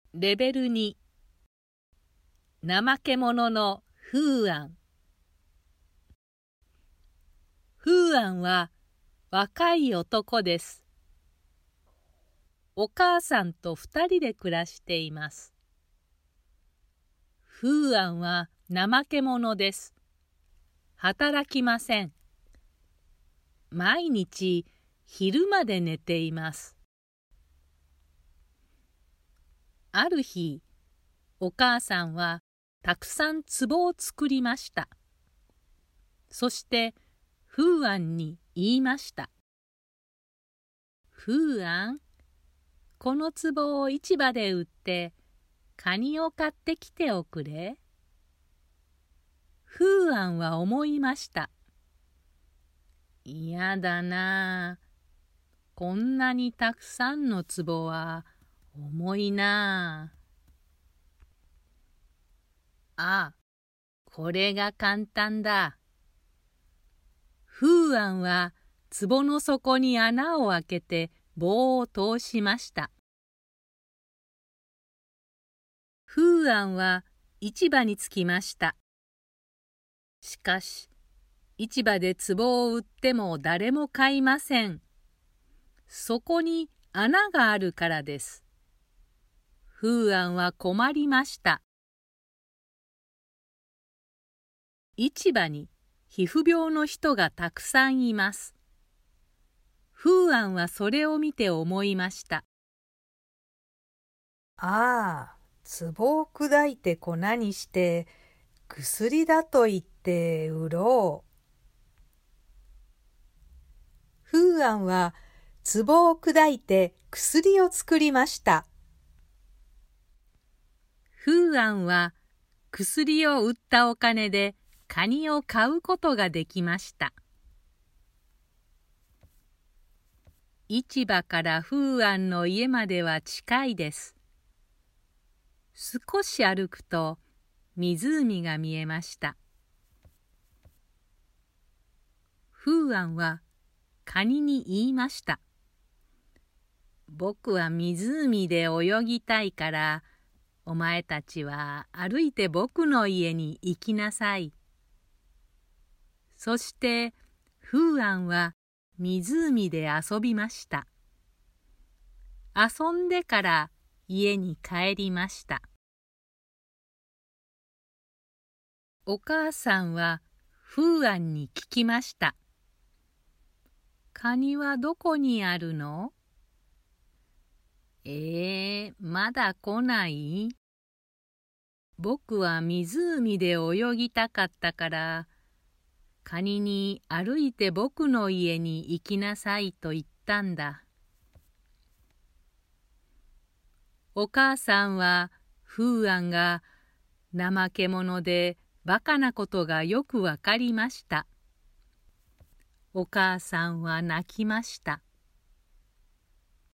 レベル2、怠け者のフーアン。フーアンは若い男です。お母さんと2人で暮らしています。フーアンは怠け者です。働きません。毎日昼まで寝ています。ある日、お母さんはたくさん壺を作りました。そしてフーアンに言いました。フーアン、この壺を市場で売ってカニを買ってきておくれ。フーアンは思いました。いやだなあ。こんなにたくさんの壺は重いなあ。ああ、これが簡単だ。フーアンは壺の底に穴を開けて棒を通しました。フーアンは市場に着きました。しかし、市場で壺を売っても誰も買いません。そこに穴があるからです。フーアンは困りました。市場に皮膚病の人がたくさんいます。フーアンはそれを見て思いました。 ああ、壺を砕いて粉にして薬だと言って売ろう。フーアンは壺を砕いて薬を作りました。 フーアンは薬を売ったお金でカニを買うことができました。市場からフーアンの家までは近いです。少し歩くと湖が見えました。フーアンはカニに言いました。僕は湖で泳ぎたいから、お前たちは歩いて僕の家に行きなさい。そしてフーアンは湖で遊びました。遊んでから家に帰りました。お母さんはフーアンに聞きました。カニはどこにあるの？まだ来ない？僕は湖で泳ぎたかったから、カニに歩いて僕の家に行きなさいと言ったんだ。お母さんはフーアンが怠け者でバカなことがよくわかりました。お母さんは泣きました。